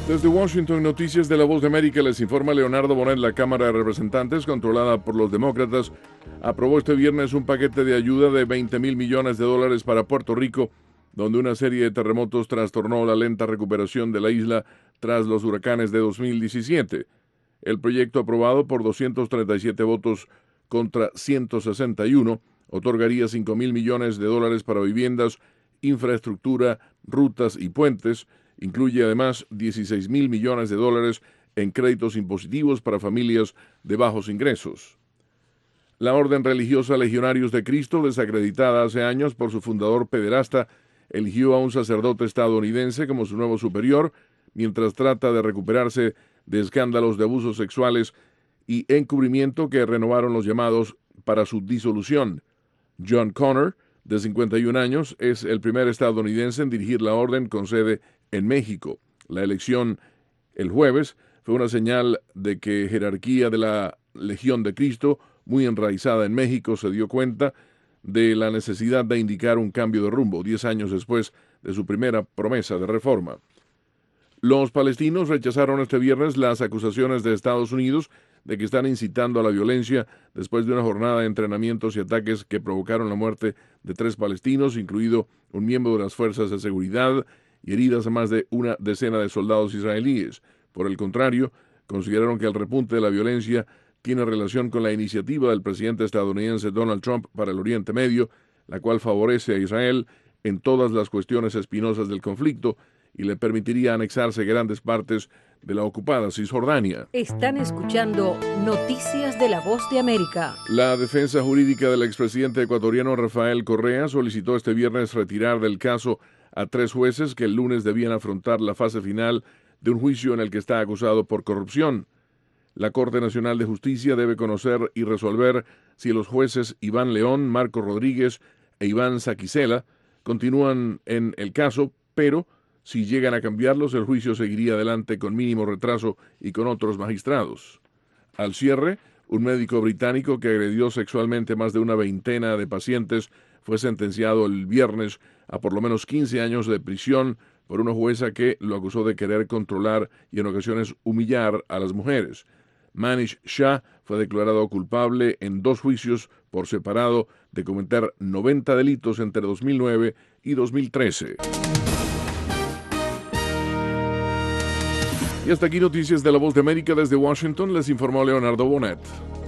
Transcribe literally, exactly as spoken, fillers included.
Desde Washington, Noticias de la Voz de América, les informa Leonardo Bonet. La Cámara de Representantes, controlada por los demócratas, aprobó este viernes un paquete de ayuda de veinte mil millones de dólares para Puerto Rico, donde una serie de terremotos trastornó la lenta recuperación de la isla tras los huracanes de dos mil diecisiete. El proyecto, aprobado por doscientos treinta y siete votos contra ciento sesenta y uno, otorgaría cinco mil millones de dólares para viviendas, infraestructura, rutas y puentes. Incluye además dieciséis mil millones de dólares en créditos impositivos para familias de bajos ingresos. La Orden Religiosa Legionarios de Cristo, desacreditada hace años por su fundador pederasta, eligió a un sacerdote estadounidense como su nuevo superior, mientras trata de recuperarse de escándalos de abusos sexuales y encubrimiento que renovaron los llamados para su disolución. John Connor, de cincuenta y un años, es el primer estadounidense en dirigir la orden con sede en México. La elección el jueves fue una señal de que jerarquía de la Legión de Cristo, muy enraizada en México, se dio cuenta de la necesidad de indicar un cambio de rumbo, diez años después de su primera promesa de reforma. Los palestinos rechazaron este viernes las acusaciones de Estados Unidos de que están incitando a la violencia después de una jornada de entrenamientos y ataques que provocaron la muerte de tres palestinos, incluido un miembro de las fuerzas de seguridad, y heridas a más de una decena de soldados israelíes. Por el contrario, consideraron que el repunte de la violencia tiene relación con la iniciativa del presidente estadounidense Donald Trump para el Oriente Medio, la cual favorece a Israel en todas las cuestiones espinosas del conflicto y le permitiría anexarse grandes partes de la ocupada Cisjordania. Están escuchando Noticias de la Voz de América. La defensa jurídica del expresidente ecuatoriano Rafael Correa solicitó este viernes retirar del caso a tres jueces que el lunes debían afrontar la fase final de un juicio en el que está acusado por corrupción. La Corte Nacional de Justicia debe conocer y resolver si los jueces Iván León, Marco Rodríguez e Iván Saquicela continúan en el caso, pero si llegan a cambiarlos, el juicio seguiría adelante con mínimo retraso y con otros magistrados. Al cierre, un médico británico que agredió sexualmente más de una veintena de pacientes fue sentenciado el viernes a por lo menos quince años de prisión por una jueza que lo acusó de querer controlar y en ocasiones humillar a las mujeres. Manish Shah fue declarado culpable en dos juicios por separado de cometer noventa delitos entre dos mil nueve y dos mil trece. Y hasta aquí Noticias de la Voz de América. Desde Washington les informó Leonardo Bonet.